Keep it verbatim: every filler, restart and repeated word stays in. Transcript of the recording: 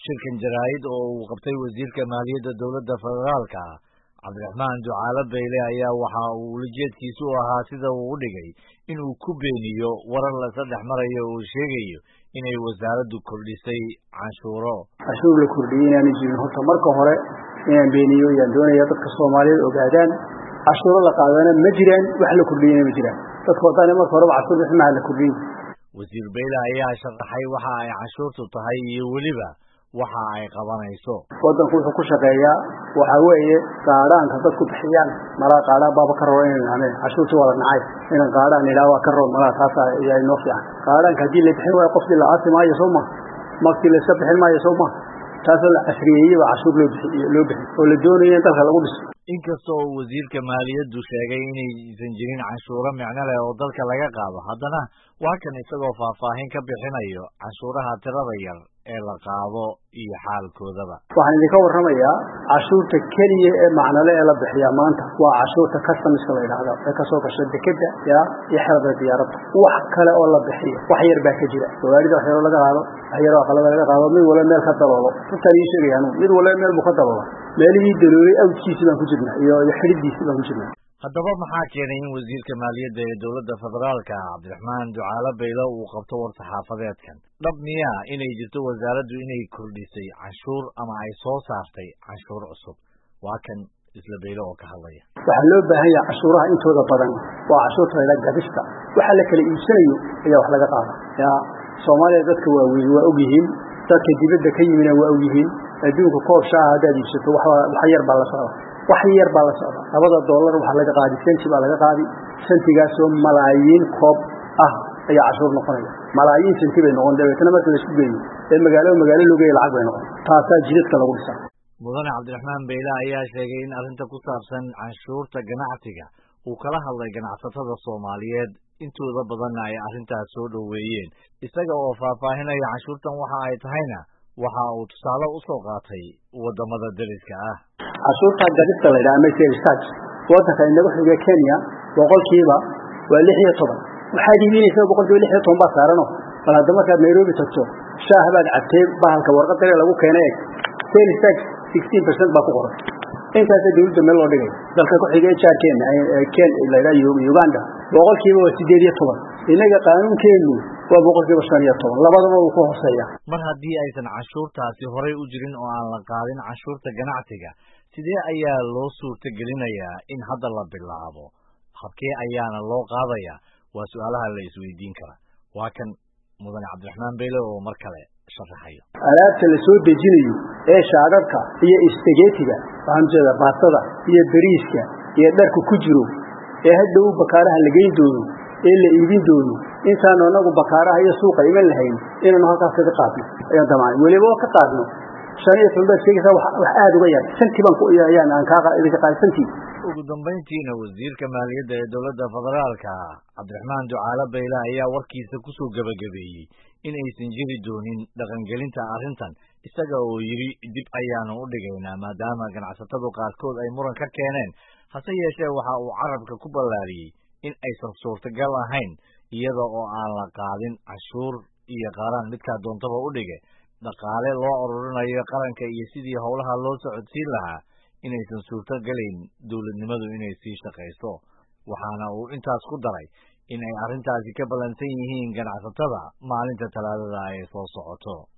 shirkan jaraa'id oo uu qabtay wasiirka maaliyadda dowladda federaalka Cabdiraxmaan Ducaale Beyle ayaa waxa uu ujeedkiisu ahaa sida uu u dhigay inuu ku beeniyo warar la saddex marayo oo sheegayo inay wasaaraddu kordhisay canshuuro. Canshuur la kordhiyay inaan jirin horta marka hore inaan beeniyo yaan doonaya dadka Soomaaliyeed ogaadaan canshuuro la qaadana ma jiraan wax la kordhiyay ma jiraan dadka wadana marka hore canshuur bixin la kordhiyay. Wasiir Beyle ayaa sharaxay waxa ay canshuurtu tahay iyo waliba waxa ay qabanayso. Wadanku wuxuu ku shaqeeyaa waxa weeye qaadaanka dadku bixiyaan mala qaada baaba ka roo inaan aanay canshuurta wada nacay inaan qaadaan ilaa waa ka roo mala taas ay noo fiican qaadaanka hadii la bixin waa qofkii la aasimayo Soomaa markii la sabixin maayo Soomaa taas la casriyeeyay waa canshuur loo bixiyo loo bixiyo oo la doonayo in dalka lagu dhiso. Inkastoo wasiirka maaliyaddu sheegay inaysan jirin canshuuro micno leh oo dalka laga qaado haddana waa kan isagoo faahfaahin ka bixinayo canshuuraha tirada yar ee la qaado iyo xaalkoodaba. Waxaan idinka warramayaa canshuurta kaliya ee macnale ee la bixiyaa maanta waa canshuurta customs la yiraahdo ee ka soo gashay dekedda ya iyo xerada diyaaradda wax kale oo la bixiyo wax yar baa ka jira gawaarida wax yar laga qaado wax yar oo qalab laga qaado mid wala meel ka daloolo inta ay sheegayaan mid wala meel buu ka daloolo meelihii daloolay awdkiisa baan ku jirnaa iyo xiridiisa baan ku jirnaa. Haddaba maxaa keenay in wasiirka maaliyadda ee dowladda federaalka Cabdiraxmaan Ducaale Beyle uu qabto war saxaafadeedkan? Dhab miyaa inay jirto wasaaraddu inay kordhisay canshuur ama ay soo saartay canshuur cusub? Waa kan isla Beyle oo ka hadlaya. Waxaa loo baahan yahay canshuuraha intooda badan waa canshuurta la gadista waxa la kala iibsanayo ayaa wax laga qaada. Ya Soomaaliya dadka waa weyn waa ogyihiin dadka dibadda ka yimina waa ogyihiin adduunka koob shaaha hadaad iibsato wax yar baa la socda wax yar baa la socda labada dollar waxa laga qaadi senti baa laga qaadi sentigaas oo malaayiin koob ah ayaa canshuur noqonaya malaayiin senti bay noqon deebatana marka la isku geeyo ee magaalo magaalo loo geeyo lacag bay noqon taasa jidadka lagu dhisaa. Mudane Cabdiraxmaan Beyle ayaa sheegay in arrinta ku saabsan canshuurta ganacsiga uu kala hadlay ganacsatada Soomaaliyeed intooda badan ay arrintaas soo dhaweeyeen isaga oo faahfaahinaya canshuurtan waxa ay tahayna waxa uu tusaale u soo qaatay wadamada dariska ah. canshuurta gadista la yiraahdo sales tax wadanka inagu xiga Kenya boqolkiiba waa lix iyo toban waxa diiminaysa boqolkiiba lix iyo toban baa saarano bal hadda markaad Nairobi tagto shaahabaad cabtay bahalka warqadda lagu keenay sales tax sixteen percent baa ku qoran intaas dawladda meel loo dhigay dalka ku xiga Kenya Kenya la yiraahdo Uganda boqolkiiba waa sideed iyo toban inaga qaanuunkeenu waa boqolkiiba shan iyo toban labadaba uu ku hooseeya. Mar haddii aysan canshuurtaasi horey u jirin oo aan la qaadin canshuurta ganacsiga sidee ayaa loo suurta gelinayaa in hadda la bilaabo habkee ayaana loo qaadayaa waa su'aalaha la isweydiin kara. Waa kan Mudane Cabdiraxmaan Beyle oo mar kale sharaxayo. Alaabta la soo dejinayo ee shaadadka iyo istigetiga fahamjada baastada iyo bariiska iyo dharku ku jiro ee hadda uu bakaaraha la geyn doono ee la iibin doono intaan anagu bakaaraha iyo suuqa iman lahayn inaan halkaas ka qaadno ayaa damaan waliba ka qaadno shariic walba sheegaysa wax aad uga yar santi baan ku iyaan aan ka idinka qaadsantii. Ugu dambeyntiina wasiirka maaliyadda ee dowladda federaalka Cabdiraxmaan Ducaale Beyle ayaa warkiisa ku soo gabagabeeyay in aysan jiri doonin dhaqangelinta arrintan isaga oo yiri dib ayaanu u dhigaynaa maadaama ganacsatadu qaarkood ay muran ka keeneen hase yeeshee waxa uu carabka ku ballaariyay in aysan suurtagal ahayn iyada oo aan la qaadin canshuur iyo qaran midka doontaba u dhigay dhaqaale loo ururinayo qaranka iyo sidii howlaha loo socodsiin lahaa inaysan suurtagalayn dowladnimadu inay sii shaqeyso waxaana uu intaas ku daray in ay arrintaasi ka balansan yihiin ganacsatada maalinta talaadada ay soo socoto.